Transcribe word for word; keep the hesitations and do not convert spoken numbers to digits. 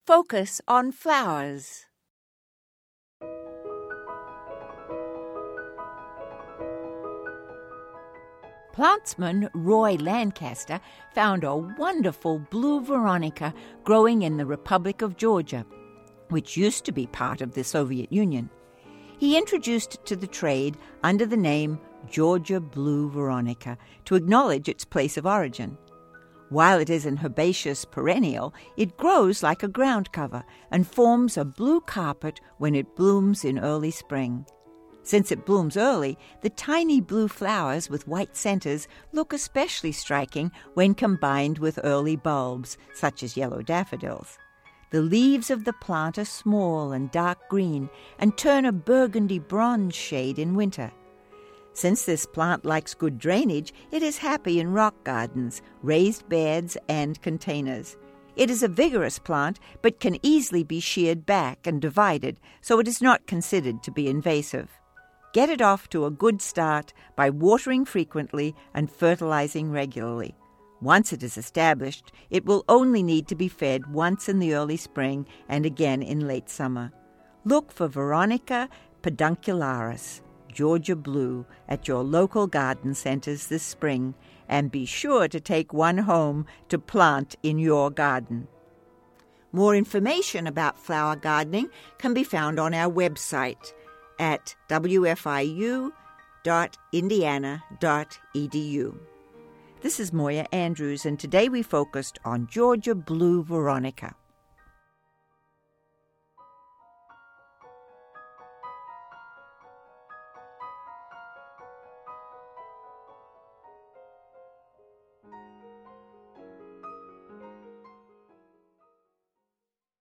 Focus on flowers. Plantsman Roy Lancaster found a wonderful blue veronica growing in the Republic of Georgia, which used to be part of the Soviet Union. He introduced it to the trade under the name Georgia Blue Veronica to acknowledge its place of origin. While it is an herbaceous perennial, it grows like a ground cover and forms a blue carpet when it blooms in early spring. Since it blooms early, the tiny blue flowers with white centers look especially striking when combined with early bulbs, such as yellow daffodils. The leaves of the plant are small and dark green and turn a burgundy bronze shade in winter. Since this plant likes good drainage, it is happy in rock gardens, raised beds, and containers. It is a vigorous plant, but can easily be sheared back and divided, so it is not considered to be invasive. Get it off to a good start by watering frequently and fertilizing regularly. Once it is established, it will only need to be fed once in the early spring and again in late summer. Look for Veronica peduncularis, Georgia Blue, at your local garden centers this spring, and be sure to take one home to plant in your garden. More information about flower gardening can be found on our website at w f i u dot indiana dot e d u. This is Moya Andrews, and today we focused on Georgia Blue Veronica.